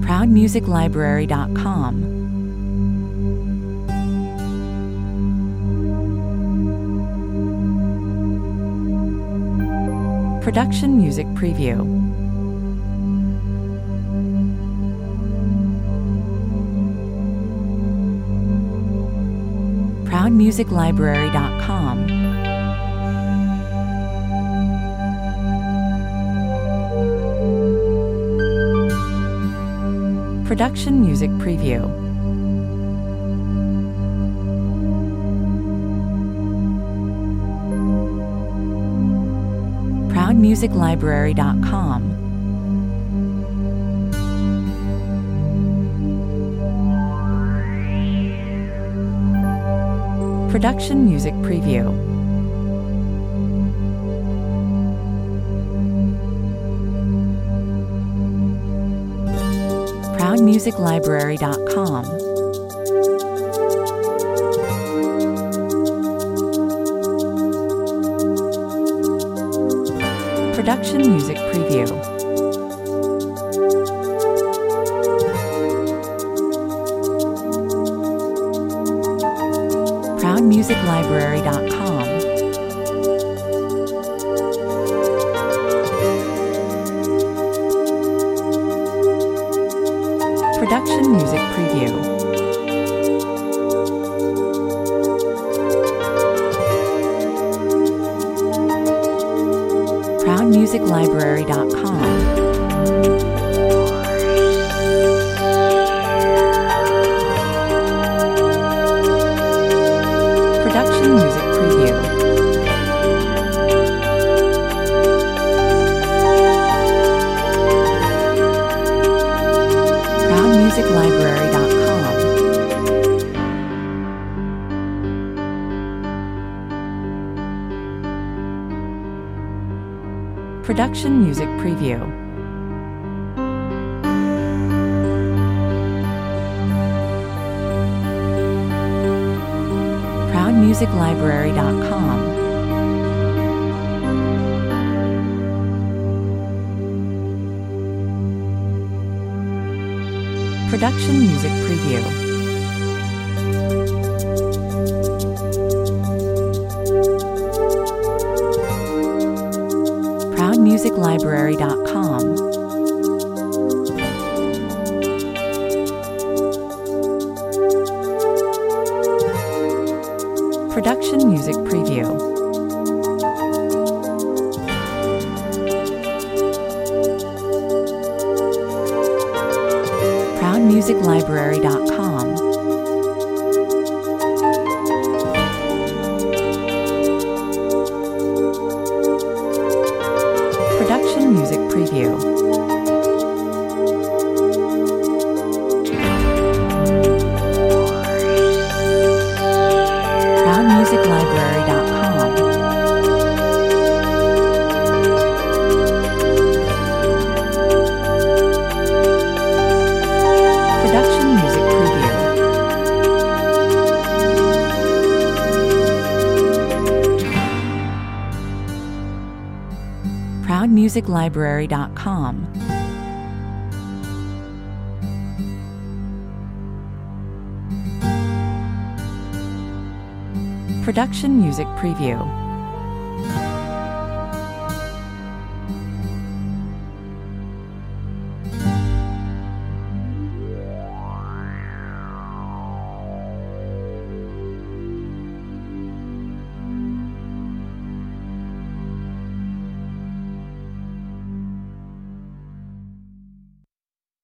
ProudMusicLibrary.com. Production Music Preview. ProudMusicLibrary.com. Production Music Preview. ProudMusicLibrary.com. Production Music Preview. ProudMusicLibrary.com. Production Music Preview. ProudMusicLibrary.com. Production Music Preview. ProudMusicLibrary.com. Production Music Preview. ProudMusicLibrary.com. Production Music Preview. ProudMusicLibrary.com. Production Music Preview. ProudMusicLibrary.com. Production Music Preview. ProudMusicLibrary.com. Production Music Preview. ProudMusicLibrary.com. Production Music Preview. ProudMusicLibrary.com. Production Music Preview.